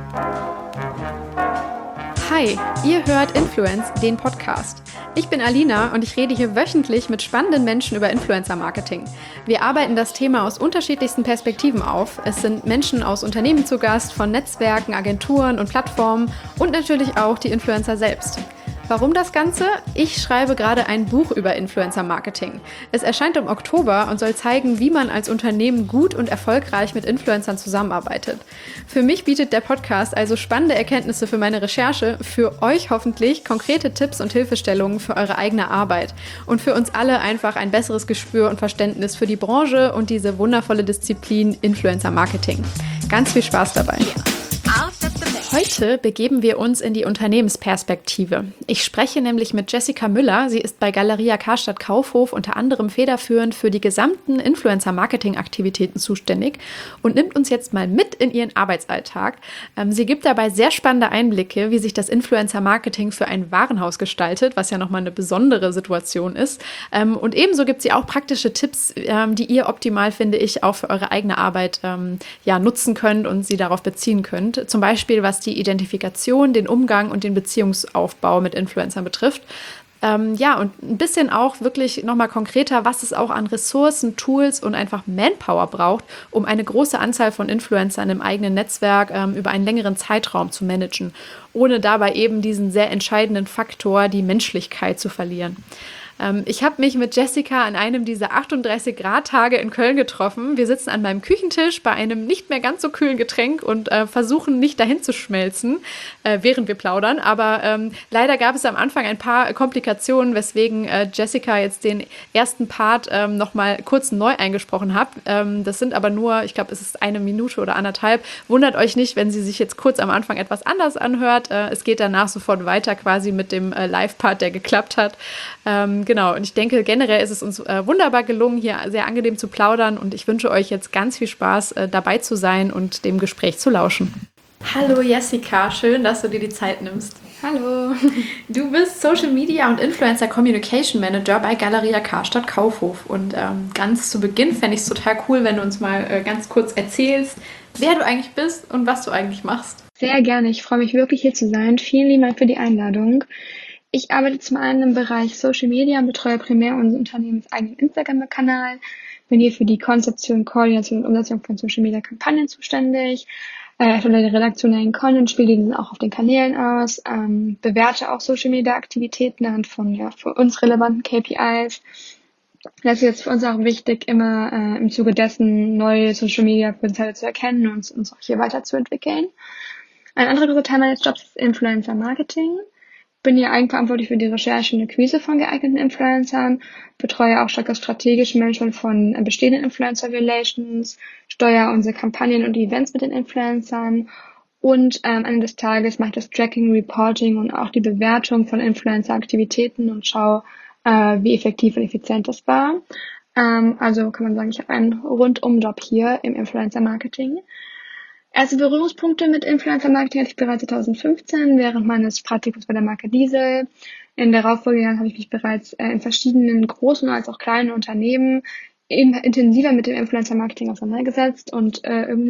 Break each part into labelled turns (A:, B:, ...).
A: Hi, ihr hört Influence, den Podcast. Ich bin Alina und ich rede hier wöchentlich mit spannenden Menschen über Influencer-Marketing. Wir arbeiten das Thema aus unterschiedlichsten Perspektiven auf. Es sind Menschen aus Unternehmen zu Gast, von Netzwerken, Agenturen und Plattformen und natürlich auch die Influencer selbst. Warum das Ganze? Ich schreibe gerade ein Buch über Influencer-Marketing. Es erscheint im Oktober und soll zeigen, wie man als Unternehmen gut und erfolgreich mit Influencern zusammenarbeitet. Für mich bietet der Podcast also spannende Erkenntnisse für meine Recherche, für euch hoffentlich konkrete Tipps und Hilfestellungen für eure eigene Arbeit und für uns alle einfach ein besseres Gespür und Verständnis für die Branche und diese wundervolle Disziplin Influencer-Marketing. Ganz viel Spaß dabei! Heute begeben wir uns in die Unternehmensperspektive. Ich spreche nämlich mit Jessica Müller. Sie ist bei Galeria Karstadt Kaufhof unter anderem federführend für die gesamten Influencer-Marketing-Aktivitäten zuständig und nimmt uns jetzt mal mit in ihren Arbeitsalltag. Sie gibt dabei sehr spannende Einblicke, wie sich das Influencer-Marketing für ein Warenhaus gestaltet, was ja nochmal eine besondere Situation ist. Und ebenso gibt sie auch praktische Tipps, die ihr optimal, finde ich, auch für eure eigene Arbeit nutzen könnt und sie darauf beziehen könnt. Zum Beispiel, was die Identifikation, den Umgang und den Beziehungsaufbau mit Influencern betrifft. Und ein bisschen auch wirklich nochmal konkreter, was es auch an Ressourcen, Tools und einfach Manpower braucht, um eine große Anzahl von Influencern im eigenen Netzwerk über einen längeren Zeitraum zu managen, ohne dabei eben diesen sehr entscheidenden Faktor, die Menschlichkeit, zu verlieren. Ich habe mich mit Jessica an einem dieser 38-Grad-Tage in Köln getroffen. Wir sitzen an meinem Küchentisch bei einem nicht mehr ganz so kühlen Getränk und versuchen nicht dahin zu schmelzen, während wir plaudern. Aber leider gab es am Anfang ein paar Komplikationen, weswegen Jessica jetzt den ersten Part nochmal kurz neu eingesprochen hat. Das sind aber nur, ich glaube, es ist 1 Minute oder 1,5. Wundert euch nicht, wenn sie sich jetzt kurz am Anfang etwas anders anhört. Es geht danach sofort weiter quasi mit dem Live-Part, der geklappt hat. Genau, und ich denke, generell ist es uns wunderbar gelungen, hier sehr angenehm zu plaudern und ich wünsche euch jetzt ganz viel Spaß, dabei zu sein und dem Gespräch zu lauschen. Hallo Jessica, schön, dass du dir die Zeit nimmst.
B: Hallo.
A: Du bist Social Media und Influencer Communication Manager bei Galeria Karstadt Kaufhof und ganz zu Beginn fände ich es total cool, wenn du uns mal ganz kurz erzählst, wer du eigentlich bist und was du eigentlich machst.
B: Sehr gerne, ich freue mich wirklich hier zu sein. Vielen lieben Dank für die Einladung. Ich arbeite zum einen im Bereich Social Media und betreue primär unseren unternehmenseigenen Instagram-Kanal. Bin hier für die Konzeption, Koordination und Umsetzung von Social Media Kampagnen zuständig. Erstelle den redaktionellen Content, spiele den auch auf den Kanälen aus, bewerte auch Social Media Aktivitäten anhand von für uns relevanten KPIs. Das ist jetzt für uns auch wichtig, immer im Zuge dessen neue Social Media Potenziale zu erkennen und uns auch hier weiterzuentwickeln. Ein anderer großer Teil meines Jobs ist Influencer Marketing. Bin hier eigenverantwortlich für die Recherche und Akquise von geeigneten Influencern, betreue auch stark das strategische Management von bestehenden Influencer-Relations, steuere unsere Kampagnen und Events mit den Influencern und am Ende des Tages mache ich das Tracking, Reporting und auch die Bewertung von Influencer-Aktivitäten und schaue, wie effektiv und effizient das war. Also kann man sagen, ich habe einen Rundum-Job hier im Influencer-Marketing. Erste Berührungspunkte mit Influencer-Marketing hatte ich bereits 2015 während meines Praktikums bei der Marke Diesel. In der darauffolgenden habe ich mich bereits in verschiedenen großen als auch kleinen Unternehmen intensiver mit dem Influencer-Marketing auseinandergesetzt und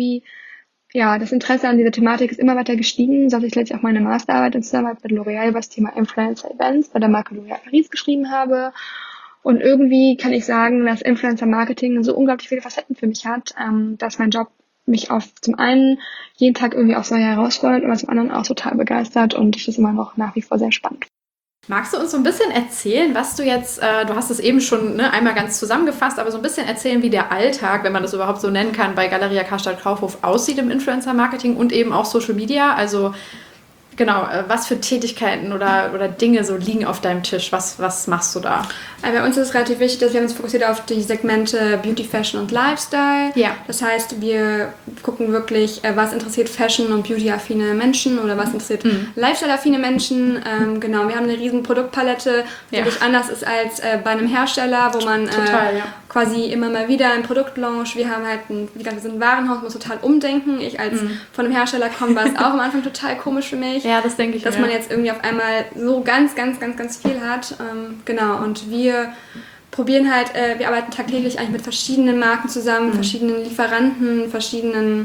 B: das Interesse an dieser Thematik ist immer weiter gestiegen, sodass ich letztlich auch meine Masterarbeit in Zusammenarbeit mit L'Oréal über das Thema Influencer-Events bei der Marke L'Oréal Paris geschrieben habe. Und irgendwie kann ich sagen, dass Influencer-Marketing so unglaublich viele Facetten für mich hat, dass mein Job mich zum einen jeden Tag irgendwie aufs Neue herausfordert, aber zum anderen auch total begeistert und ich das immer noch nach wie vor sehr spannend.
A: Magst du uns so ein bisschen erzählen, was du jetzt, du hast es eben schon einmal ganz zusammengefasst, aber so ein bisschen erzählen, wie der Alltag, wenn man das überhaupt so nennen kann, bei Galeria Karstadt Kaufhof aussieht im Influencer-Marketing und eben auch Social Media, also genau, was für Tätigkeiten oder Dinge so liegen auf deinem Tisch? Was machst du da?
B: Bei uns ist es relativ wichtig, dass wir uns fokussiert auf die Segmente Beauty, Fashion und Lifestyle.
A: Ja.
B: Das heißt, wir gucken wirklich, was interessiert Fashion- und Beauty-affine Menschen oder was interessiert Lifestyle-affine Menschen. Genau, wir haben eine riesen Produktpalette, die wirklich anders ist als bei einem Hersteller, wo man quasi immer mal wieder ein Produktlaunch. Wir haben halt wir sind ein Warenhaus, muss total umdenken. Ich als von einem Hersteller komme, war es auch am Anfang total komisch für mich.
A: Ja, das denke ich.
B: Dass man jetzt irgendwie auf einmal so ganz viel hat. Genau, und wir probieren wir arbeiten tagtäglich eigentlich mit verschiedenen Marken zusammen, verschiedenen Lieferanten, verschiedenen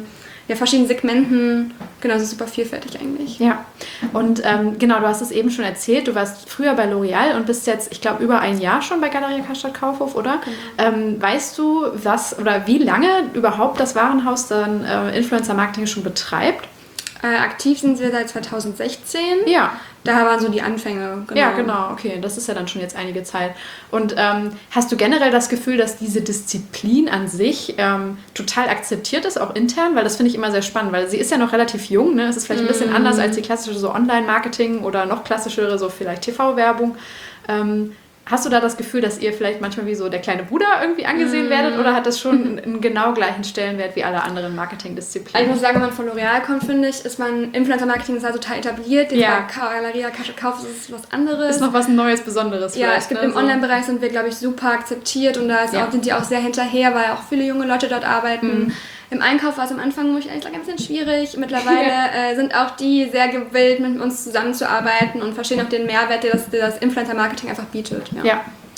B: verschiedenen Segmenten. Genau, das ist super vielfältig eigentlich.
A: Ja, und genau, du hast es eben schon erzählt, du warst früher bei L'Oreal und bist jetzt, ich glaube, über ein Jahr schon bei Galeria Karstadt Kaufhof, oder? Genau. Weißt du, was oder wie lange überhaupt das Warenhaus dann Influencer-Marketing schon betreibt?
B: Aktiv sind wir seit 2016.
A: Ja.
B: Da waren so die Anfänge.
A: Genau. Ja, genau. Okay, das ist ja dann schon jetzt einige Zeit. Und hast du generell das Gefühl, dass diese Disziplin an sich total akzeptiert ist, auch intern? Weil das finde ich immer sehr spannend, weil sie ist ja noch relativ jung. Ne? Es ist vielleicht ein bisschen anders als die klassische so Online-Marketing oder noch klassischere so vielleicht TV-Werbung. Hast du da das Gefühl, dass ihr vielleicht manchmal wie so der kleine Bruder irgendwie angesehen werdet oder hat das schon einen genau gleichen Stellenwert wie alle anderen Marketingdisziplinen?
B: Ich muss sagen, wenn man von L'Oreal kommt, finde ich, ist man Influencer-Marketing ist halt total etabliert. Bei Galeria Kaufhof ist es was anderes.
A: Ist noch was Neues, Besonderes.
B: Ja, es gibt im Online-Bereich sind wir, glaube ich, super akzeptiert und da sind die auch sehr hinterher, weil auch viele junge Leute dort arbeiten. Im Einkauf war es am Anfang, muss ich ehrlich sagen, ein bisschen schwierig. Mittlerweile sind auch die sehr gewillt, mit uns zusammenzuarbeiten und verstehen auch den Mehrwert, der das Influencer-Marketing einfach bietet. Ja.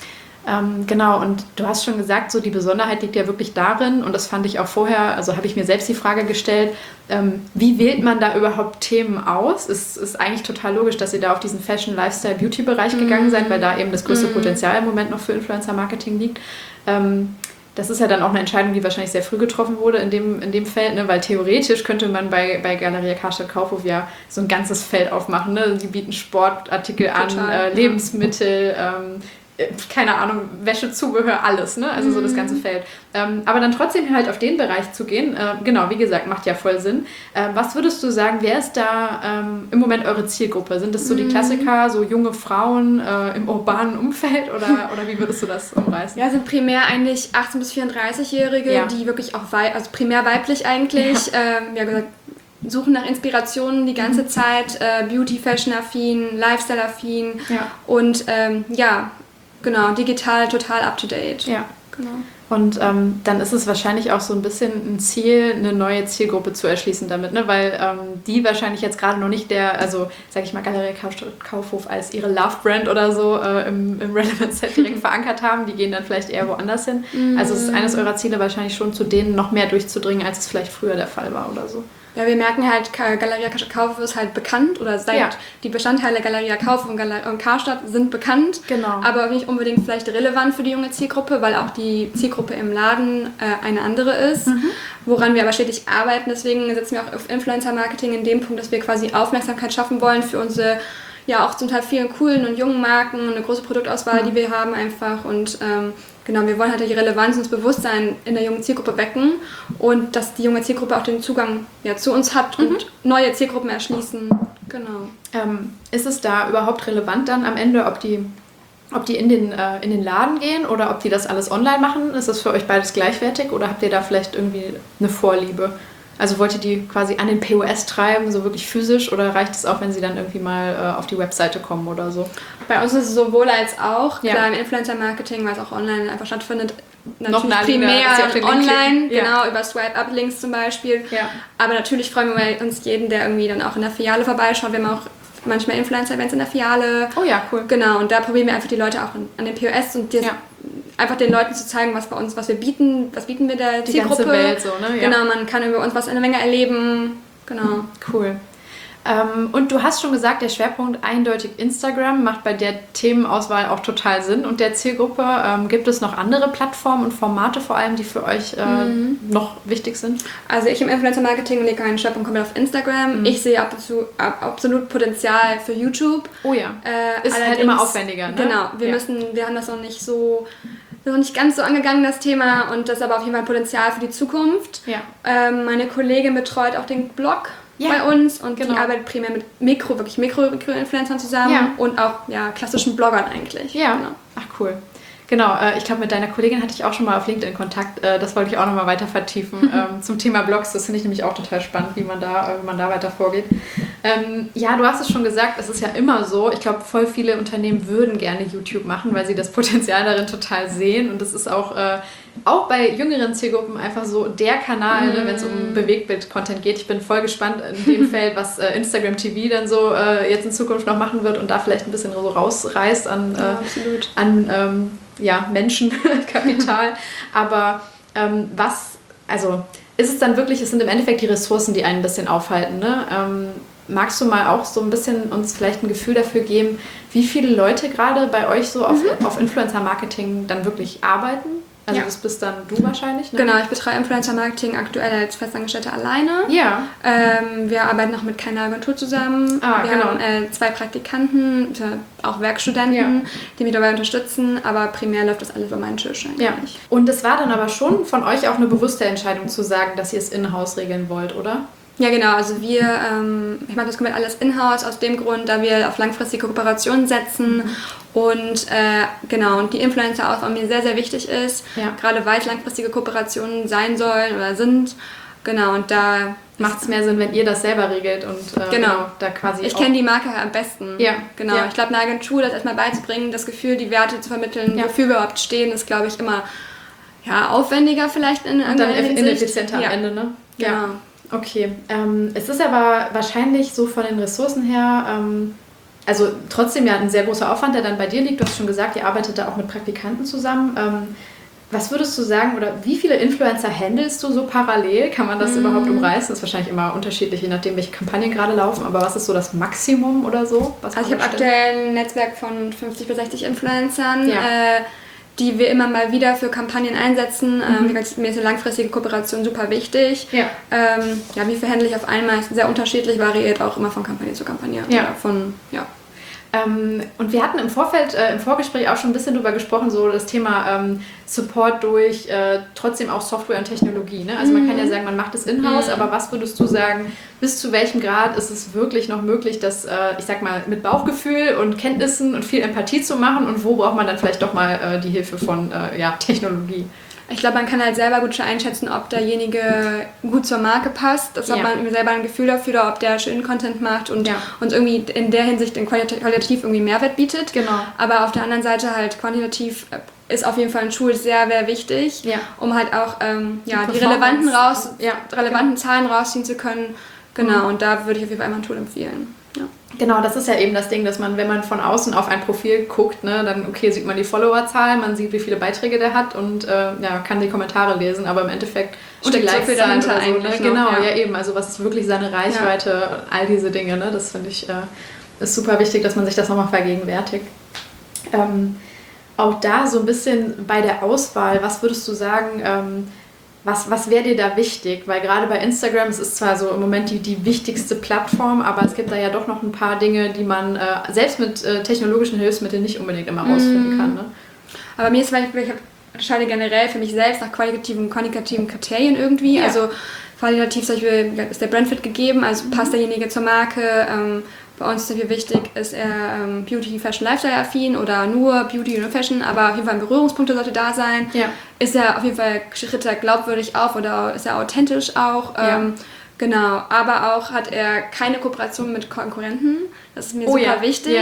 A: Genau. Und du hast schon gesagt, so die Besonderheit liegt ja wirklich darin, und das fand ich auch vorher, also habe ich mir selbst die Frage gestellt, wie wählt man da überhaupt Themen aus? Es ist eigentlich total logisch, dass ihr da auf diesen Fashion-, Lifestyle-, Beauty-Bereich gegangen seid, weil da eben das größte Potenzial im Moment noch für Influencer-Marketing liegt. Das ist ja dann auch eine Entscheidung, die wahrscheinlich sehr früh getroffen wurde in dem Feld, ne? Weil theoretisch könnte man bei Galeria Karstadt Kaufhof ja so ein ganzes Feld aufmachen. Ne? Die bieten Sportartikel an, Lebensmittel, keine Ahnung, Wäsche, Zubehör, alles, ne? Also so das ganze Feld. Aber dann trotzdem halt auf den Bereich zu gehen, genau, wie gesagt, macht ja voll Sinn. Was würdest du sagen, wer ist da im Moment eure Zielgruppe? Sind das so die Klassiker, so junge Frauen im urbanen Umfeld oder wie würdest du das umreißen?
B: Ja, sind primär eigentlich 18- bis 34-Jährige, die wirklich auch also primär weiblich eigentlich, wie gesagt, suchen nach Inspirationen die ganze Zeit, Beauty, Fashion-affin, Lifestyle-affin und genau, digital total up-to-date.
A: Ja, genau. Und dann ist es wahrscheinlich auch so ein bisschen ein Ziel, eine neue Zielgruppe zu erschließen damit, ne? Weil die wahrscheinlich jetzt gerade noch nicht sag ich mal, Galeria Kaufhof als ihre Love-Brand oder so im Relevance-Set direkt verankert haben. Die gehen dann vielleicht eher woanders hin. Also es ist eines eurer Ziele wahrscheinlich schon, zu denen noch mehr durchzudringen, als es vielleicht früher der Fall war oder so.
B: Ja, wir merken halt, Galeria Kaufhof ist halt bekannt oder die Bestandteile Galeria Kaufhof und Karstadt sind bekannt, aber nicht unbedingt vielleicht relevant für die junge Zielgruppe, weil auch die Zielgruppe im Laden eine andere ist, woran wir aber stetig arbeiten. Deswegen setzen wir auch auf Influencer-Marketing in dem Punkt, dass wir quasi Aufmerksamkeit schaffen wollen für unsere auch zum Teil vielen coolen und jungen Marken, eine große Produktauswahl, die wir haben einfach und genau, wir wollen halt die Relevanz und das Bewusstsein in der jungen Zielgruppe wecken und dass die junge Zielgruppe auch den Zugang zu uns hat und neue Zielgruppen erschließen. Genau.
A: Ist es da überhaupt relevant dann am Ende, ob die in den Laden gehen oder ob die das alles online machen? Ist das für euch beides gleichwertig oder habt ihr da vielleicht irgendwie eine Vorliebe? Also wollt ihr die quasi an den POS treiben, so wirklich physisch, oder reicht es auch, wenn sie dann irgendwie mal auf die Webseite kommen oder so?
B: Bei uns ist es sowohl als auch. Klar, im Influencer-Marketing, weil es auch online einfach stattfindet, natürlich primär online, genau, über Swipe-Up-Links zum Beispiel. Ja. Aber natürlich freuen wir uns jeden, der irgendwie dann auch in der Filiale vorbeischaut. Wir haben auch manchmal Influencer-Events in der Filiale.
A: Oh ja, cool.
B: Genau, und da probieren wir einfach die Leute auch an den POS und einfach den Leuten zu zeigen, was wir bieten, was bieten wir der Zielgruppe.
A: Die ganze Welt so, ne? Ja.
B: Genau, man kann über uns eine Menge erleben. Genau.
A: Cool. Und du hast schon gesagt, der Schwerpunkt eindeutig Instagram macht bei der Themenauswahl auch total Sinn. Und der Zielgruppe, gibt es noch andere Plattformen und Formate vor allem, die für euch noch wichtig sind?
B: Also ich im Influencer-Marketing lege meinen Schwerpunkt komplett auf Instagram. Ich sehe absolut Potenzial für YouTube.
A: Oh ja, ist halt immer aufwendiger, ne?
B: Genau, wir haben das noch nicht so... Das ist noch nicht ganz so angegangen, das Thema, und das ist aber auf jeden Fall Potenzial für die Zukunft. Ja. Meine Kollegin betreut auch den Blog bei uns und die arbeitet primär mit Mikro-Influencern zusammen und auch klassischen Bloggern eigentlich. Ja, genau.
A: Ach cool. Genau, ich glaube, mit deiner Kollegin hatte ich auch schon mal auf LinkedIn Kontakt. Das wollte ich auch nochmal weiter vertiefen zum Thema Blogs. Das finde ich nämlich auch total spannend, wie man da weiter vorgeht. Du hast es schon gesagt, es ist ja immer so. Ich glaube, voll viele Unternehmen würden gerne YouTube machen, weil sie das Potenzial darin total sehen. Und das ist auch bei jüngeren Zielgruppen einfach so der Kanal, ne, wenn es um Bewegtbild-Content geht. Ich bin voll gespannt in dem Feld, was Instagram TV dann so jetzt in Zukunft noch machen wird und da vielleicht ein bisschen so rausreißt an Menschenkapital. Aber ist es dann wirklich, es sind im Endeffekt die Ressourcen, die einen ein bisschen aufhalten, ne? Magst du mal auch so ein bisschen uns vielleicht ein Gefühl dafür geben, wie viele Leute gerade bei euch so auf Influencer-Marketing dann wirklich arbeiten? Also das bist dann du wahrscheinlich, ne?
B: Genau, ich betreue Influencer-Marketing aktuell als Festangestellte alleine.
A: Ja.
B: Wir arbeiten noch mit keiner Agentur zusammen. Wir haben 2 Praktikanten, auch Werkstudenten, die mich dabei unterstützen, aber primär läuft das alles über meinen Tisch eigentlich.
A: Ja. Und es war dann aber schon von euch auch eine bewusste Entscheidung zu sagen, dass ihr es in-house regeln wollt, oder?
B: Ja, genau. Also ich mache das komplett alles in-house aus dem Grund, da wir auf langfristige Kooperationen setzen und und die Influencer-Auswahl mir sehr, sehr wichtig ist, gerade weil es langfristige Kooperationen sein sollen oder sind. Genau, und da
A: macht es mehr Sinn, wenn ihr das selber regelt und da quasi
B: ich kenne die Marke am besten.
A: Ja.
B: Genau. Ja. Ich glaube, eine Agentur das erstmal beizubringen, das Gefühl, die Werte zu vermitteln, wofür wir überhaupt stehen, ist, glaube ich, immer aufwendiger vielleicht in
A: und dann ineffizienter am Ende, ne?
B: Genau. Ja.
A: Okay, es ist aber wahrscheinlich so von den Ressourcen her, also trotzdem ja ein sehr großer Aufwand, der dann bei dir liegt. Du hast schon gesagt, ihr arbeitet da auch mit Praktikanten zusammen. Was würdest du sagen oder wie viele Influencer handelst du so parallel? Kann man das überhaupt umreißen? Das ist wahrscheinlich immer unterschiedlich, je nachdem, welche Kampagnen gerade laufen. Aber was ist so das Maximum oder so?
B: Also ich habe aktuell ein Netzwerk von 50 bis 60 Influencern. Die wir immer mal wieder für Kampagnen einsetzen. Mir ist eine langfristige Kooperation super wichtig. Ja. Wie viel handle ich auf einmal? Ist sehr unterschiedlich, variiert auch immer von Kampagne zu Kampagne.
A: Und wir hatten im Vorgespräch auch schon ein bisschen drüber gesprochen, so das Thema Support durch trotzdem auch Software und Technologie. Ne? Also man kann ja sagen, man macht es in-house, aber was würdest du sagen, bis zu welchem Grad ist es wirklich noch möglich, das, ich sag mal, mit Bauchgefühl und Kenntnissen und viel Empathie zu machen und wo braucht man dann vielleicht doch mal die Hilfe von Technologie?
B: Ich glaube, man kann halt selber gut einschätzen, ob derjenige gut zur Marke passt, dass man selber ein Gefühl dafür hat, ob der schönen Content macht und uns irgendwie in der Hinsicht qualitativ irgendwie Mehrwert bietet.
A: Genau.
B: Aber auf der anderen Seite halt quantitativ ist auf jeden Fall ein Tool sehr, sehr wichtig, um halt auch die relevanten Zahlen rausziehen zu können. Genau, und da würde ich auf jeden Fall einmal ein Tool empfehlen. Ja.
A: Genau, das ist ja eben das Ding, dass man, wenn man von außen auf ein Profil guckt, ne, dann sieht man die Followerzahl, man sieht, wie viele Beiträge der hat und kann die Kommentare lesen, aber im Endeffekt
B: steckt so viel dahinter eigentlich.
A: Genau, eben, also was ist wirklich seine Reichweite, all diese Dinge, ne, das finde ich ist super wichtig, dass man sich das nochmal vergegenwärtigt. Auch da so ein bisschen bei der Auswahl, was würdest du sagen, was wäre dir da wichtig? Weil gerade bei Instagram, es ist zwar so im Moment die wichtigste Plattform, aber es gibt da ja doch noch ein paar Dinge, die man selbst mit technologischen Hilfsmitteln nicht unbedingt immer rausfinden kann. Ne?
B: Aber mir ist zum Beispiel, ich unterscheide generell für mich selbst nach qualitativen und quantitativen Kriterien irgendwie. Ja. Also qualitativ zum Beispiel ist der Brandfit gegeben, also passt derjenige zur Marke. Bei uns ist dafür wichtig, ist er Beauty, Fashion, Lifestyle-affin oder nur Beauty und Fashion, aber auf jeden Fall Berührungspunkte sollte da sein. Ja. Ist er auf jeden Fall tritt er glaubwürdig auf oder ist er authentisch auch. Genau, aber auch hat er keine Kooperation mit Konkurrenten. Das ist mir super wichtig,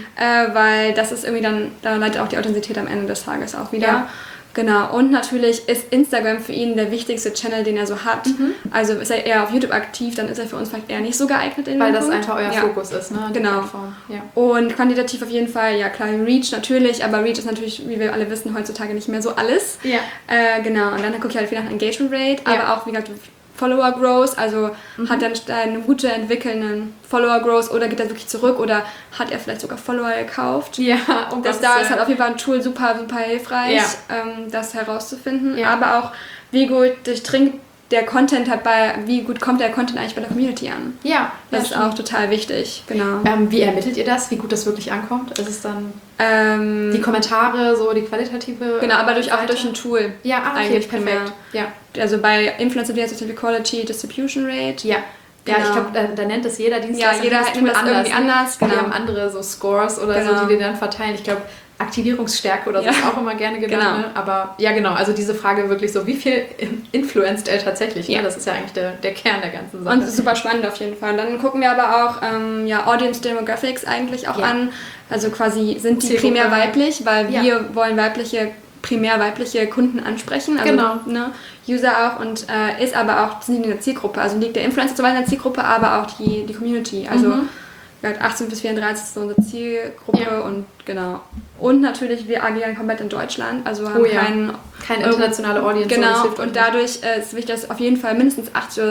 B: weil das ist irgendwie da leitet auch die Authentizität am Ende des Tages auch wieder. Ja. Genau, und natürlich ist Instagram für ihn der wichtigste Channel, den er so hat. Also ist er eher auf YouTube aktiv, dann ist er für uns vielleicht eher nicht so geeignet.
A: Weil das einfach euer Fokus ist, ne?
B: Genau. Ja. Und quantitativ auf jeden Fall, klar, Reach natürlich, aber Reach ist natürlich, wie wir alle wissen, heutzutage nicht mehr so alles. Ja. Genau, und dann gucke ich halt viel nach Engagement Rate, aber auch, wie gesagt, Follower Growth, also hat er eine gute entwickelnden Follower Growth oder geht er wirklich zurück oder hat er vielleicht sogar Follower gekauft? Ja, da ist halt auf jeden Fall ein Tool super, super hilfreich, das herauszufinden, aber auch wie gut durchdringt der Content wie gut kommt der Content eigentlich bei der Community an? Ja. Das ist auch total wichtig, genau.
A: Wie ermittelt ihr das, wie gut das wirklich ankommt? Ist es dann die Kommentare, so die qualitative
B: Genau, aber auch durch ein Tool.
A: Ja, eigentlich perfekt. Ja.
B: Also bei Influencer heißt es Quality Distribution Rate.
A: Ja. Genau. Ja, ich glaube, da nennt es jeder Dienstleister.
B: Ja, jeder hat das irgendwie anders.
A: Genau. Die haben andere so Scores oder so, die dann verteilen. Ich glaube, Aktivierungsstärke oder so ist auch immer gerne genannt. Genau. Ne? Aber genau, also diese Frage wirklich so, wie viel influenzt er tatsächlich? Ne? Das ist ja eigentlich der Kern der ganzen Sache.
B: Und das ist super spannend auf jeden Fall. Dann gucken wir aber auch Audience Demographics eigentlich auch an. Also quasi sind die primär weiblich, weil wir wollen primär weibliche Kunden ansprechen, also User auch und ist aber auch sind in der Zielgruppe, also liegt der Influencer zwar in der Zielgruppe, aber auch die Community, also
C: 18 bis 34 ist so unsere Zielgruppe und genau. Und natürlich, wir agieren komplett in Deutschland, also haben
A: keine internationale Audience.
C: Genau, und dadurch ist wichtig, dass auf jeden Fall mindestens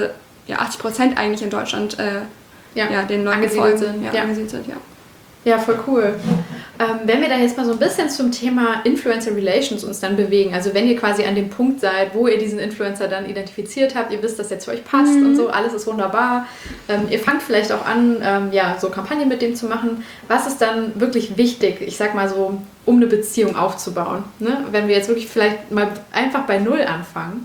C: 80% eigentlich in Deutschland den Leuten
A: angesiedelt
C: sind.
A: Ja, voll cool. Wenn wir da jetzt mal so ein bisschen zum Thema Influencer Relations uns dann bewegen, also wenn ihr quasi an dem Punkt seid, wo ihr diesen Influencer dann identifiziert habt, ihr wisst, dass der zu euch passt und so, alles ist wunderbar. Ihr fangt vielleicht auch an, so Kampagnen mit dem zu machen. Was ist dann wirklich wichtig, ich sag mal so, um eine Beziehung aufzubauen? Ne? Wenn wir jetzt wirklich vielleicht mal einfach bei Null anfangen,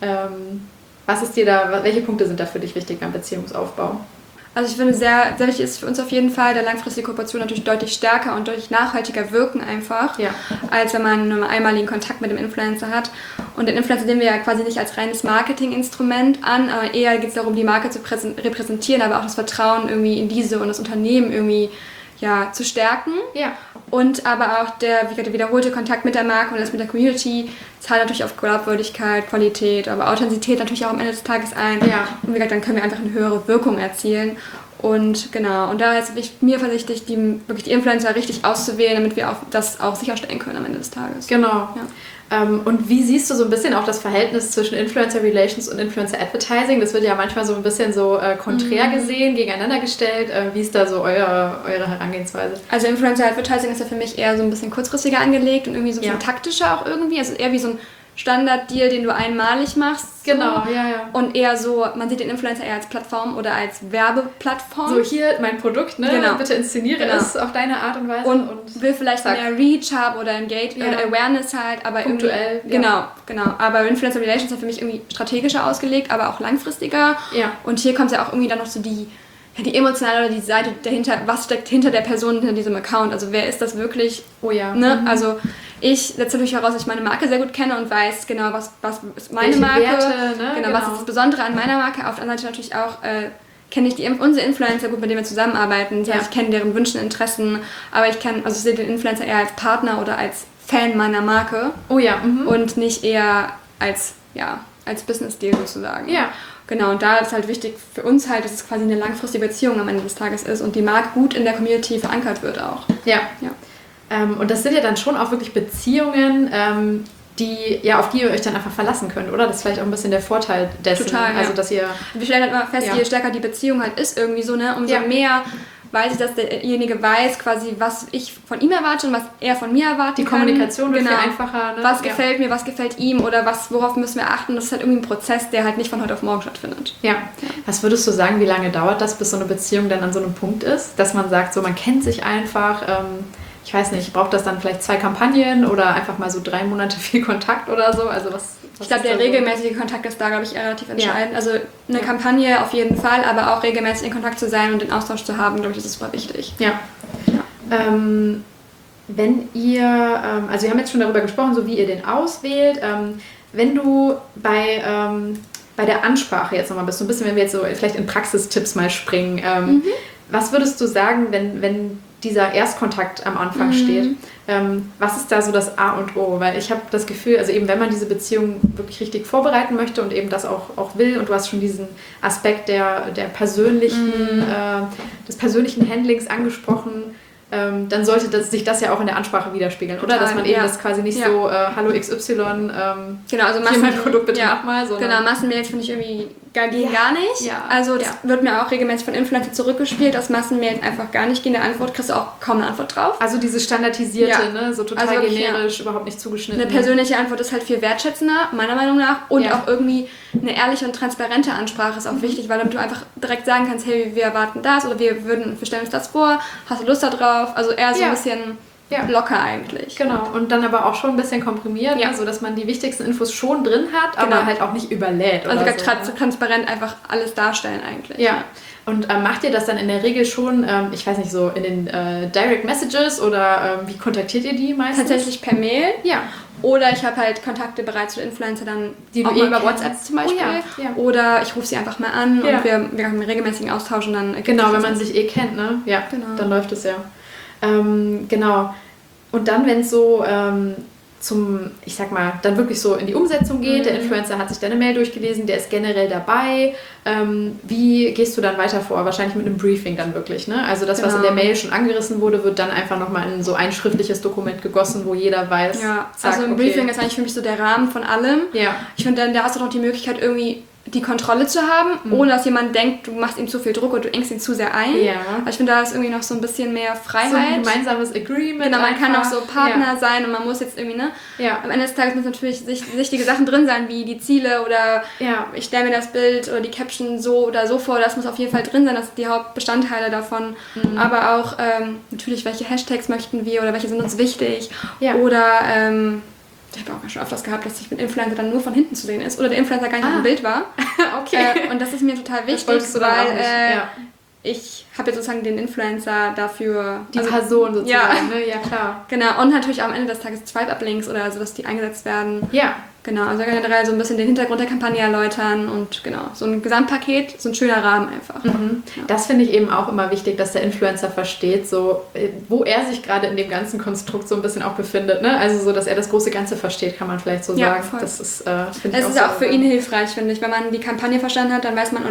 A: was ist dir da, welche Punkte sind da für dich wichtig beim Beziehungsaufbau?
C: Also ich finde, sehr, sehr wichtig ist für uns auf jeden Fall der langfristige Kooperation natürlich deutlich stärker und deutlich nachhaltiger wirken einfach, als wenn man nur einmaligen Kontakt mit dem Influencer hat. Und den Influencer sehen wir ja quasi nicht als reines Marketinginstrument an, aber eher geht es darum, die Marke zu repräsentieren, aber auch das Vertrauen irgendwie in diese und das Unternehmen irgendwie zu stärken. Ja. Und aber auch der wiederholte Kontakt mit der Marke und das mit der Community zahlt natürlich auf Glaubwürdigkeit, Qualität, aber Authentizität natürlich auch am Ende des Tages ein. Ja. Und wie gesagt, dann können wir einfach eine höhere Wirkung erzielen. Und genau, und da ist mir versichtlich, die Influencer richtig auszuwählen, damit wir das auch sicherstellen können am Ende des Tages.
A: Genau. Ja. Und wie siehst du so ein bisschen auch das Verhältnis zwischen Influencer Relations und Influencer Advertising? Das wird ja manchmal so ein bisschen so konträr gesehen, gegeneinander gestellt. Wie ist da so eure Herangehensweise?
C: Also Influencer Advertising ist ja für mich eher so ein bisschen kurzfristiger angelegt und irgendwie so ein bisschen taktischer auch irgendwie. Also eher wie so ein Standard-Deal, den du einmalig machst. So.
A: Genau, ja.
C: Und eher so, man sieht den Influencer eher als Plattform oder als Werbeplattform.
A: So, hier mein Produkt, ne? Genau. Bitte inszeniere es auf deine Art und Weise.
C: Und will vielleicht mehr Reach haben oder oder Awareness halt, aber
A: punktuell.
C: Genau. Aber Influencer Relations ist für mich irgendwie strategischer ausgelegt, aber auch langfristiger. Ja. Und hier kommt es ja auch irgendwie dann noch so die emotionale oder die Seite dahinter, was steckt hinter der Person, hinter diesem Account. Also wer ist das wirklich?
A: Oh ja.
C: Ne? Also ich setze natürlich heraus, dass ich meine Marke sehr gut kenne und weiß genau, was ist meine Marke,
A: Werte, ne?
C: Genau, was ist das Besondere an meiner Marke. Auf der anderen Seite natürlich auch kenne ich unsere Influencer gut, mit denen wir zusammenarbeiten. Das heißt, ich kenne deren Wünsche und Interessen, aber ich sehe den Influencer eher als Partner oder als Fan meiner Marke.
A: Oh ja.
C: Und nicht eher als Business-Deal sozusagen. Ja. Genau, und da ist halt wichtig für uns halt, dass es quasi eine langfristige Beziehung am Ende des Tages ist und die Marke gut in der Community verankert wird auch.
A: Ja. Und das sind ja dann schon auch wirklich Beziehungen, auf die ihr euch dann einfach verlassen könnt, oder? Das ist vielleicht auch ein bisschen der Vorteil dessen.
C: Total,
A: also, dass ihr...
C: Wir stellen halt immer fest, je stärker die Beziehung halt ist irgendwie so, ne, umso mehr weiß ich, dass derjenige weiß quasi, was ich von ihm erwarte und was er von mir erwartet.
A: Die Kommunikation wird viel einfacher. Ne?
C: Was gefällt mir, was gefällt ihm oder worauf müssen wir achten. Das ist halt irgendwie ein Prozess, der halt nicht von heute auf morgen stattfindet.
A: Ja. Was würdest du sagen, wie lange dauert das, bis so eine Beziehung dann an so einem Punkt ist, dass man sagt, so man kennt sich einfach, ich weiß nicht, braucht das dann vielleicht 2 Kampagnen oder einfach mal so 3 Monate viel Kontakt oder so? Also
C: ich glaube, der regelmäßige Kontakt ist da, glaube ich, relativ entscheidend. Also eine Kampagne auf jeden Fall, aber auch regelmäßig in Kontakt zu sein und den Austausch zu haben, glaube ich, das ist super wichtig.
A: Ja. Wenn ihr, also wir haben jetzt schon darüber gesprochen, so wie ihr den auswählt, wenn du bei der Ansprache jetzt nochmal bist, so ein bisschen, wenn wir jetzt so vielleicht in Praxistipps mal springen, was würdest du sagen, wenn dieser Erstkontakt am Anfang steht? Was ist da so das A und O? Weil ich habe das Gefühl, also eben wenn man diese Beziehung wirklich richtig vorbereiten möchte und eben das auch will und du hast schon diesen Aspekt der persönlichen, des persönlichen Handlings angesprochen, dann sollte sich das ja auch in der Ansprache widerspiegeln, oder? Dass man eben das quasi nicht so, hallo XY,
C: genau, also
A: hier mein Produkt bitte mach mal.
C: Genau, Massenmails finde ich irgendwie gar nicht. Ja. Also das wird mir auch regelmäßig von Influencern zurückgespielt, dass Massenmails einfach gar nicht gehen. Eine Antwort kriegst du auch kaum eine Antwort drauf.
A: Also diese standardisierte, ne? So total also generisch, überhaupt nicht zugeschnitten.
C: Eine persönliche Antwort ist halt viel wertschätzender, meiner Meinung nach. Und auch irgendwie eine ehrliche und transparente Ansprache ist auch wichtig, weil damit du einfach direkt sagen kannst, hey, wir erwarten das oder wir stellen uns das vor, hast du Lust da drauf? Also eher so ein bisschen locker eigentlich.
A: Genau, und dann aber auch schon ein bisschen komprimiert, so dass man die wichtigsten Infos schon drin hat, aber halt auch nicht überlädt.
C: Also transparent einfach alles darstellen eigentlich.
A: Ja. Und macht ihr das dann in der Regel schon, ich weiß nicht, so in den Direct Messages oder wie kontaktiert ihr die meistens?
C: Tatsächlich per Mail.
A: Ja.
C: Oder ich habe halt Kontakte bereits zu Influencer dann, die du über WhatsApp zum Beispiel. Oh, ja. Oder ich rufe sie einfach mal an und wir haben einen regelmäßigen Austausch und dann...
A: Genau, wenn man sich kennt, ne? Ja, dann läuft es ja. Genau. Und dann, wenn es so ich sag mal, dann wirklich so in die Umsetzung geht. Der Influencer hat sich deine Mail durchgelesen, der ist generell dabei. Wie gehst du dann weiter vor? Wahrscheinlich mit einem Briefing dann wirklich, ne? Also das, was in der Mail schon angerissen wurde, wird dann einfach nochmal in so ein schriftliches Dokument gegossen, wo jeder weiß,
C: also ein Briefing ist eigentlich für mich so der Rahmen von allem.
A: Ja.
C: Ich finde, dann da hast du noch die Möglichkeit, irgendwie die Kontrolle zu haben, ohne dass jemand denkt, du machst ihm zu viel Druck und du engst ihn zu sehr ein.
A: Ja.
C: Also ich finde, da ist irgendwie noch so ein bisschen mehr Freiheit.
A: So ein gemeinsames Agreement.
C: Genau, man kann auch so Partner
A: ja.
C: sein und man muss jetzt irgendwie, ne?
A: Ja.
C: Am Ende des Tages müssen natürlich wichtige Sachen drin sein, wie die Ziele oder ich stelle mir das Bild oder die Caption so oder so vor. Das muss auf jeden Fall drin sein, das sind die Hauptbestandteile davon. Aber auch natürlich, welche Hashtags möchten wir oder welche sind uns wichtig.
A: Ja.
C: Oder ich habe auch schon öfters gehabt, dass ich mit Influencer dann nur von hinten zu sehen ist oder der Influencer gar nicht auf dem Bild war.
A: Okay.
C: Und das ist mir total wichtig, weil ich habe jetzt sozusagen den Influencer dafür...
A: Die Person sozusagen, ne? Ja, klar.
C: Genau, und natürlich am Ende des Tages Swipe-Up-Links oder so, dass die eingesetzt werden.
A: Ja.
C: Genau, also generell so ein bisschen den Hintergrund der Kampagne erläutern und genau, so ein Gesamtpaket, so ein schöner Rahmen einfach.
A: Ja. Das finde ich eben auch immer wichtig, dass der Influencer versteht, so wo er sich gerade in dem ganzen Konstrukt so ein bisschen auch befindet, ne? Also so, dass er das große Ganze versteht, kann man vielleicht so sagen.
C: Voll.
A: Das ist, finde ich
C: es ist auch für ihn hilfreich, finde ich. Wenn man die Kampagne verstanden hat, dann weiß man,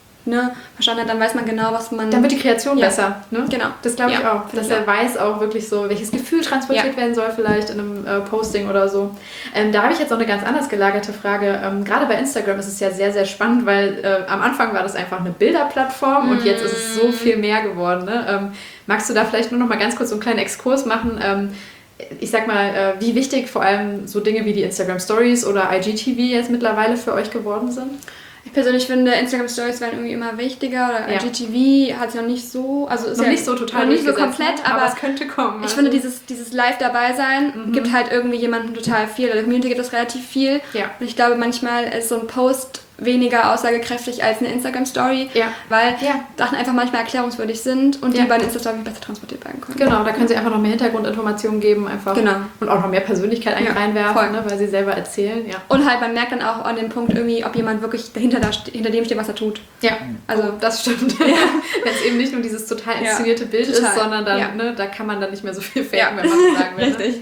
C: dann weiß man genau, was man...
A: Dann wird die Kreation besser, ne?
C: Genau.
A: Das glaube ich auch. Dass er weiß auch wirklich so, welches Gefühl transportiert werden soll vielleicht in einem Posting oder so. Da habe ich jetzt noch eine ganz anders gelagerte Frage. Gerade bei Instagram ist es ja sehr, sehr spannend, weil am Anfang war das einfach eine Bilderplattform und jetzt ist es so viel mehr geworden, ne? Magst du da vielleicht nur noch mal ganz kurz so einen kleinen Exkurs machen? Ich sag mal, wie wichtig vor allem so Dinge wie die Instagram Stories oder IGTV jetzt mittlerweile für euch geworden sind?
C: Ich persönlich finde, Instagram Stories werden irgendwie immer wichtiger oder IGTV hat sich noch nicht so, also ist
A: noch nicht so total
C: nicht so komplett, aber
A: es könnte kommen.
C: Ich finde, dieses Live dabei sein gibt halt irgendwie jemandem total viel, der Community gibt das relativ viel.
A: Ja.
C: Und ich glaube, manchmal ist so ein Post weniger aussagekräftig als eine Instagram-Story, weil Sachen einfach manchmal erklärungswürdig sind und die bei einer Insta-Story besser transportiert werden können.
A: Genau, da können sie einfach noch mehr Hintergrundinformationen geben einfach und auch noch mehr Persönlichkeit eigentlich reinwerfen, ne, weil sie selber erzählen. Ja.
C: Und halt, man merkt dann auch an dem Punkt irgendwie, ob jemand wirklich hinter dem steht, was er tut.
A: Ja, also das stimmt. Wenn es eben nicht nur dieses total inszenierte Bild ist, sondern dann, ne, da kann man dann nicht mehr so viel faken, wenn man so sagen will.
C: Richtig.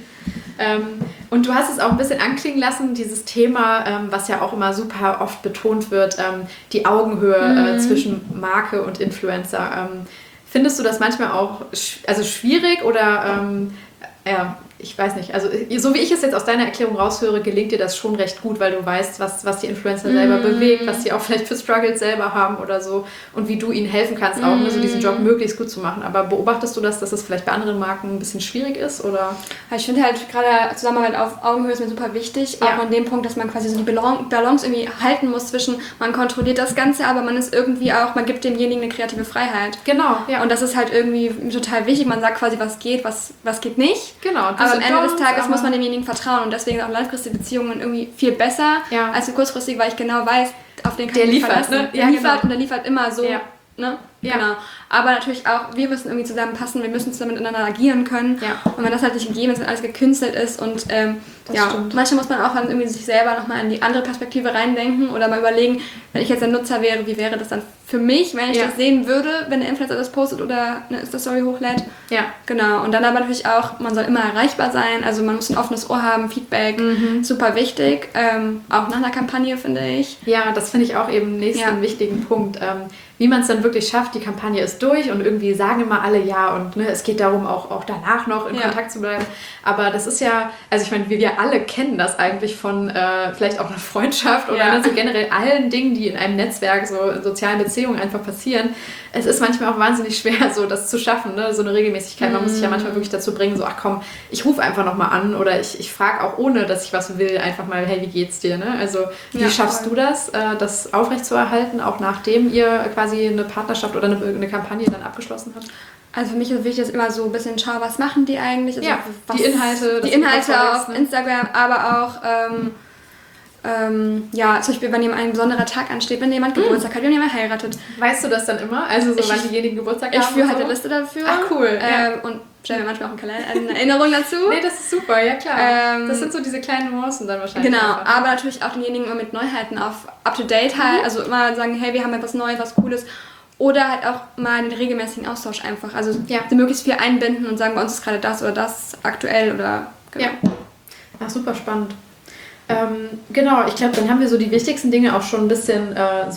A: Und du hast es auch ein bisschen anklingen lassen, dieses Thema, was ja auch immer super oft betont wird, die Augenhöhe zwischen Marke und Influencer. Findest du das manchmal auch schwierig oder ich weiß nicht, also so wie ich es jetzt aus deiner Erklärung raushöre, gelingt dir das schon recht gut, weil du weißt, was die Influencer selber bewegt, was sie auch vielleicht für Struggles selber haben oder so und wie du ihnen helfen kannst, auch so diesen Job möglichst gut zu machen. Aber beobachtest du das, dass es vielleicht bei anderen Marken ein bisschen schwierig ist? Oder?
C: Ich finde halt gerade Zusammenarbeit auf Augenhöhe ist mir super wichtig, auch an dem Punkt, dass man quasi so die Balance irgendwie halten muss zwischen, man kontrolliert das Ganze, aber man ist irgendwie auch, man gibt demjenigen eine kreative Freiheit.
A: Genau, ja.
C: Und das ist halt irgendwie total wichtig, man sagt quasi, was geht, was geht nicht.
A: Genau.
C: Aber am Ende des Tages muss man demjenigen vertrauen und deswegen sind auch langfristige Beziehungen irgendwie viel besser als kurzfristig, weil ich genau weiß, auf den kann ich mich verlassen. Ne? Der liefert und der liefert immer so. Ja. Ne? Ja. Genau. Aber natürlich auch, wir müssen irgendwie zusammenpassen, wir müssen zusammen miteinander agieren können. Ja. Und wenn das halt nicht gegeben ist, wenn alles gekünstelt ist und manchmal muss man auch dann irgendwie sich selber nochmal in die andere Perspektive reindenken oder mal überlegen, wenn ich jetzt ein Nutzer wäre, wie wäre das dann für mich, wenn ich das sehen würde, wenn der Influencer das postet oder eine Insta-Story hochlädt. Ja. Genau. Und dann aber natürlich auch, man soll immer erreichbar sein, also man muss ein offenes Ohr haben, Feedback, super wichtig, auch nach einer Kampagne, finde ich.
A: Ja, das finde ich auch eben nächsten wichtigen Punkt. Wie man es dann wirklich schafft, die Kampagne ist durch und irgendwie sagen immer alle ja und ne, es geht darum, auch danach noch in Kontakt zu bleiben. Aber das ist ja, also ich meine, wir alle kennen das eigentlich von vielleicht auch einer Freundschaft oder so generell allen Dingen, die in einem Netzwerk, so in sozialen Beziehungen einfach passieren. Es ist manchmal auch wahnsinnig schwer, so das zu schaffen, ne? So eine Regelmäßigkeit. Man muss sich ja manchmal wirklich dazu bringen, so ach komm, ich rufe einfach nochmal an oder ich frage auch ohne, dass ich was will, einfach mal, hey, wie geht's dir? Ne? Also wie schaffst du das, das aufrechtzuerhalten, auch nachdem ihr quasi eine Partnerschaft oder eine Kampagne dann abgeschlossen habt?
C: Also für mich ist wichtig, dass ich immer so ein bisschen schaue, was machen die eigentlich? Also
A: die Inhalte.
C: Die Inhalte auf Instagram, aber auch zum Beispiel, wenn jemand ein besonderer Tag ansteht, wenn jemand Geburtstag hat, wenn jemand heiratet.
A: Weißt du das dann immer? Also so, wann diejenigen Geburtstag haben?
C: Ich führe halt eine Liste dafür.
A: Ach, cool.
C: Und stelle mir manchmal auch eine Erinnerung dazu.
A: Nee, das ist super, ja klar. Das sind so diese kleinen Nuancen dann wahrscheinlich.
C: Genau, aber natürlich auch denjenigen immer mit Neuheiten auf up-to-date halt. Also immer sagen, hey, wir haben etwas Neues, was Cooles. Oder halt auch mal einen regelmäßigen Austausch einfach. Also möglichst viel einbinden und sagen, bei uns ist gerade das oder das aktuell oder genau.
A: Ja. Ach, super spannend. Genau, ich glaube, dann haben wir so die wichtigsten Dinge auch schon ein bisschen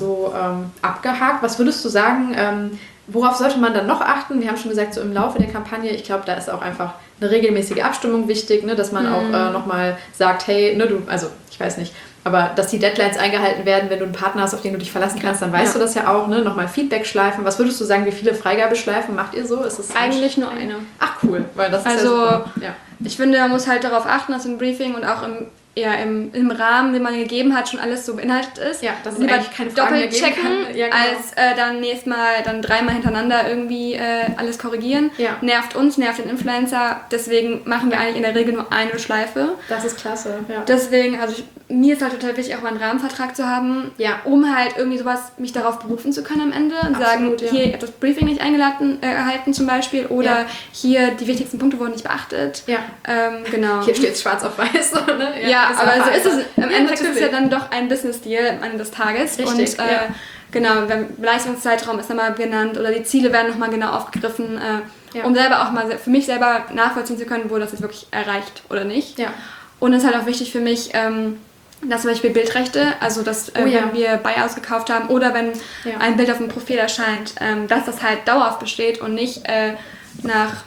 A: abgehakt. Was würdest du sagen, worauf sollte man dann noch achten? Wir haben schon gesagt, so im Laufe der Kampagne, ich glaube, da ist auch einfach eine regelmäßige Abstimmung wichtig, ne, dass man auch nochmal sagt, hey, ne, also ich weiß nicht, aber dass die Deadlines eingehalten werden, wenn du einen Partner hast, auf den du dich verlassen kannst, dann weißt du das ja auch, ne? Nochmal Feedback-Schleifen. Was würdest du sagen, wie viele Freigabeschleifen macht ihr so? Ist es
C: eigentlich nur eine.
A: Ach cool, weil das ist
C: also,
A: ja super. Ja.
C: Ich finde, man muss halt darauf achten, dass im Briefing und auch im Rahmen, den man gegeben hat, schon alles so beinhaltet ist.
A: Ja, dass es eigentlich keine Fragen mehr geben kann.
C: Ja, genau. Als dann nächstes Mal dann 3-mal hintereinander irgendwie alles korrigieren. Ja. Nervt uns, nervt den Influencer. Deswegen machen wir eigentlich in der Regel nur eine Schleife.
A: Das ist klasse, ja.
C: Deswegen, also mir ist halt total wichtig, auch mal einen Rahmenvertrag zu haben, um halt irgendwie sowas, mich darauf berufen zu können am Ende und
A: Absolut,
C: sagen, hier, ich habe das Briefing nicht erhalten zum Beispiel oder hier, die wichtigsten Punkte wurden nicht beachtet. Ja. Genau. Hier steht es schwarz auf weiß. Ne? Ja, aber so ist es. Im Endeffekt ist es ja dann doch ein Business-Deal am Ende des Tages. Richtig, und genau, der Leistungszeitraum ist nochmal genannt oder die Ziele werden nochmal genau aufgegriffen, um selber auch mal für mich selber nachvollziehen zu können, wurde das jetzt wirklich erreicht oder nicht. Ja. Und es ist halt auch wichtig für mich, dass zum Beispiel Bildrechte, also dass wenn wir Buyouts gekauft haben oder wenn ein Bild auf dem Profil erscheint, dass das halt dauerhaft besteht und nicht nach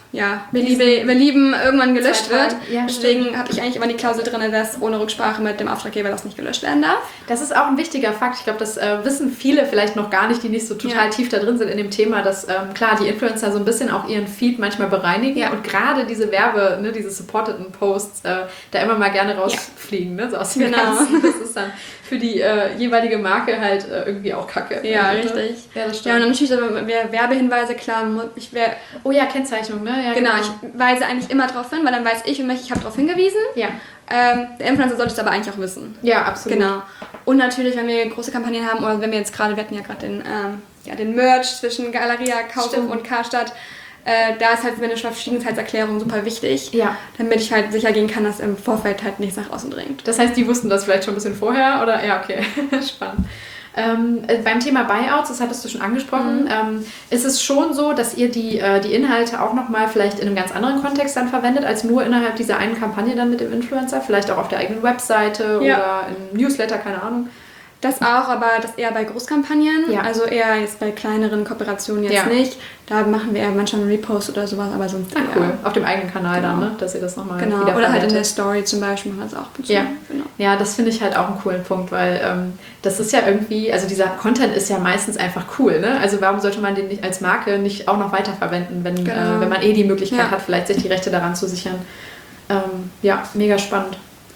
C: Belieben irgendwann gelöscht wird. Ja, deswegen habe ich eigentlich immer die Klausel drin, dass ohne Rücksprache mit dem Auftraggeber das nicht gelöscht werden darf.
A: Das ist auch ein wichtiger Fakt. Ich glaube, das wissen viele vielleicht noch gar nicht, die nicht so total tief da drin sind in dem Thema, dass klar, die Influencer so ein bisschen auch ihren Feed manchmal bereinigen und gerade diese diese supporteden Posts da immer mal gerne rausfliegen, ne? So aus dem Ganzen. Das ist dann für die jeweilige Marke halt irgendwie auch kacke.
C: Ja, richtig. Ja, das stimmt. Ja, und dann natürlich Werbehinweise, klar.
A: Kennzeichnung, ne? Ja,
C: genau, ich weise eigentlich immer darauf hin, weil dann weiß ich ich habe darauf hingewiesen. Ja. Der Influencer sollte es aber eigentlich auch wissen.
A: Ja, absolut.
C: Genau. Und natürlich, wenn wir große Kampagnen haben, oder wenn wir jetzt gerade, wir hatten ja gerade den Merch zwischen Galeria, Kaufhof und Karstadt, da ist halt eine Verschwiegenheitserklärung super wichtig, damit ich halt sicher gehen kann, dass im Vorfeld halt nichts nach außen dringt.
A: Das heißt, die wussten das vielleicht schon ein bisschen vorher, oder? Ja, okay. Spannend. Beim Thema Buyouts, das hattest du schon angesprochen, ist es schon so, dass ihr die Inhalte auch nochmal vielleicht in einem ganz anderen Kontext dann verwendet, als nur innerhalb dieser einen Kampagne dann mit dem Influencer? Vielleicht auch auf der eigenen Webseite oder im Newsletter, keine Ahnung.
C: Das auch, aber das eher bei Großkampagnen, also eher jetzt bei kleineren Kooperationen jetzt nicht. Da machen wir eher manchmal einen Repost oder sowas, aber sonst
A: cool. Auf dem eigenen Kanal dann, ne? Dass ihr das nochmal wieder
C: oder halt in der Story zum Beispiel machen wir das auch.
A: Ja, das finde ich halt auch einen coolen Punkt, weil das ist ja irgendwie, also dieser Content ist ja meistens einfach cool, ne? Also warum sollte man den nicht als Marke nicht auch noch weiterverwenden, wenn man die Möglichkeit hat, vielleicht sich die Rechte daran zu sichern. Mega spannend.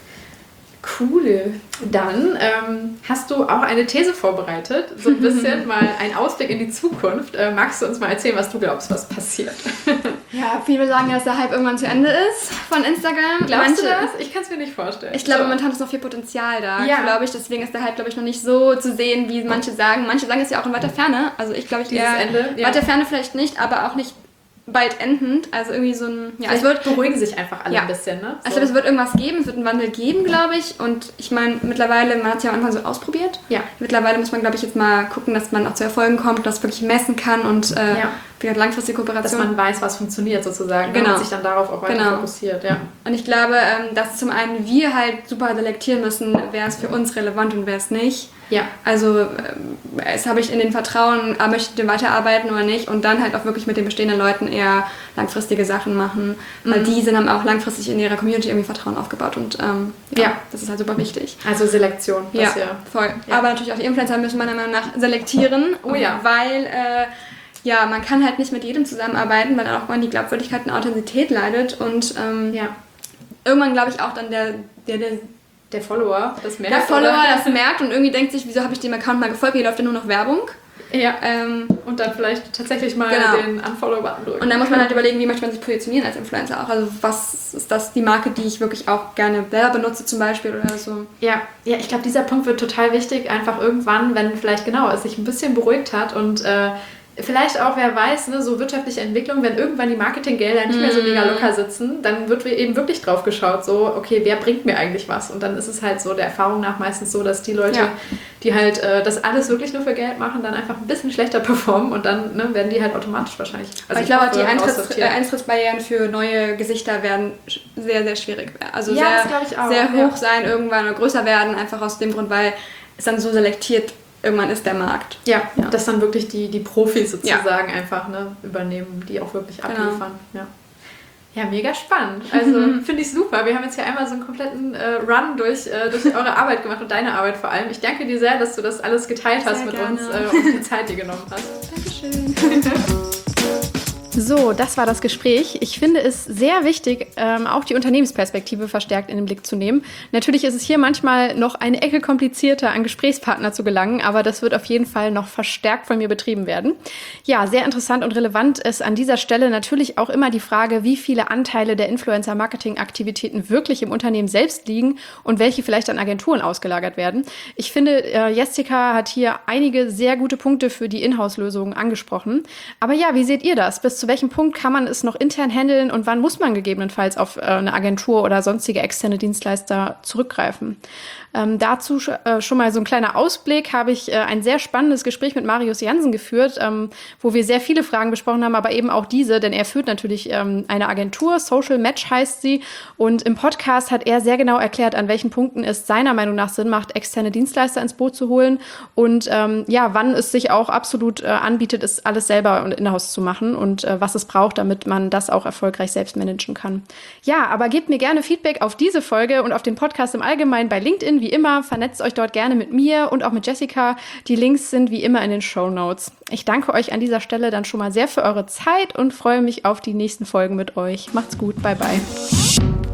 A: Cool. Dann hast du auch eine These vorbereitet, so ein bisschen mal ein Ausblick in die Zukunft. Magst du uns mal erzählen, was du glaubst, was passiert?
C: Ja, viele sagen ja, dass der Hype irgendwann zu Ende ist von Instagram.
A: Glaubst du das? Ich kann es mir nicht vorstellen.
C: Ich glaube, momentan ist noch viel Potenzial da, glaube ich. Deswegen ist der Hype, glaube ich, noch nicht so zu sehen, wie manche sagen. Manche sagen es ja auch in weiter Ferne. Also ich glaube, weiter Ferne vielleicht nicht, aber auch nicht bald endend, also irgendwie so ein...
A: Ja, es wird beruhigen sich einfach alle ein bisschen, ne?
C: So. Also es wird irgendwas geben, es wird einen Wandel geben, glaube ich. Und ich meine, mittlerweile, man hat es ja am Anfang so ausprobiert. Ja. Mittlerweile muss man, glaube ich, jetzt mal gucken, dass man auch zu Erfolgen kommt, dass wirklich messen kann und wieder langfristige Kooperation.
A: Dass man weiß, was funktioniert sozusagen. Genau. Und sich dann darauf auch weiter fokussiert, ja.
C: Und ich glaube, dass zum einen wir halt super selektieren müssen, wer ist für uns relevant und wer ist nicht. Ja. Also es habe ich in den Vertrauen, möchte ich weiterarbeiten oder nicht und dann halt auch wirklich mit den bestehenden Leuten eher langfristige Sachen machen, weil die sind dann auch langfristig in ihrer Community irgendwie Vertrauen aufgebaut und das ist halt super wichtig.
A: Also Selektion.
C: Voll. Ja. Aber natürlich auch die Influencer müssen meiner Meinung nach selektieren, weil man kann halt nicht mit jedem zusammenarbeiten, weil auch die Glaubwürdigkeit und Authentizität leidet und irgendwann glaube ich auch dann
A: der Follower das merkt.
C: Der Follower das merkt und irgendwie denkt sich, wieso habe ich dem Account mal gefolgt, hier läuft ja nur noch Werbung.
A: Ja. Und dann vielleicht tatsächlich mal den Unfollow-Button drücken.
C: Und dann muss man halt überlegen, wie möchte man sich positionieren als Influencer auch. Also was ist das die Marke, die ich wirklich auch gerne selber benutze zum Beispiel oder so.
A: Ja, ich glaube, dieser Punkt wird total wichtig, einfach irgendwann, wenn vielleicht es sich ein bisschen beruhigt hat und vielleicht auch, wer weiß, ne, so wirtschaftliche Entwicklung, wenn irgendwann die Marketinggelder nicht mehr so mega locker sitzen, dann wird eben wirklich drauf geschaut, so, okay, wer bringt mir eigentlich was? Und dann ist es halt so der Erfahrung nach meistens so, dass die Leute, die halt das alles wirklich nur für Geld machen, dann einfach ein bisschen schlechter performen und dann werden die halt automatisch wahrscheinlich.
C: Also ich glaube, die Eintrittsbarrieren für neue Gesichter werden sehr, sehr schwierig. Also sehr hoch sein irgendwann oder größer werden, einfach aus dem Grund, weil es dann so selektiert irgendwann ist der Markt.
A: Ja. Dass dann wirklich die Profis sozusagen einfach übernehmen, die auch wirklich abliefern. Genau. Ja, mega spannend. Also finde ich super. Wir haben jetzt hier einmal so einen kompletten Run durch eure Arbeit gemacht und deine Arbeit vor allem. Ich danke dir sehr, dass du das alles geteilt hast mit uns und die Zeit dir genommen hast.
C: Dankeschön.
A: So, das war das Gespräch. Ich finde es sehr wichtig, auch die Unternehmensperspektive verstärkt in den Blick zu nehmen. Natürlich ist es hier manchmal noch eine Ecke komplizierter, an Gesprächspartner zu gelangen, aber das wird auf jeden Fall noch verstärkt von mir betrieben werden. Ja, sehr interessant und relevant ist an dieser Stelle natürlich auch immer die Frage, wie viele Anteile der Influencer-Marketing-Aktivitäten wirklich im Unternehmen selbst liegen und welche vielleicht an Agenturen ausgelagert werden. Ich finde, Jessica hat hier einige sehr gute Punkte für die Inhouse-Lösungen angesprochen. Aber ja, wie seht ihr das? Zu welchem Punkt kann man es noch intern handeln und wann muss man gegebenenfalls auf eine Agentur oder sonstige externe Dienstleister zurückgreifen? Dazu schon mal so ein kleiner Ausblick, habe ich ein sehr spannendes Gespräch mit Marius Jansen geführt, wo wir sehr viele Fragen besprochen haben, aber eben auch diese, denn er führt natürlich eine Agentur, Social Match heißt sie, und im Podcast hat er sehr genau erklärt, an welchen Punkten es seiner Meinung nach Sinn macht, externe Dienstleister ins Boot zu holen und wann es sich auch absolut anbietet, es alles selber und in-house zu machen und was es braucht, damit man das auch erfolgreich selbst managen kann. Ja, aber gebt mir gerne Feedback auf diese Folge und auf den Podcast im Allgemeinen bei LinkedIn. Wie immer, vernetzt euch dort gerne mit mir und auch mit Jessica. Die Links sind wie immer in den Shownotes. Ich danke euch an dieser Stelle dann schon mal sehr für eure Zeit und freue mich auf die nächsten Folgen mit euch. Macht's gut, bye bye.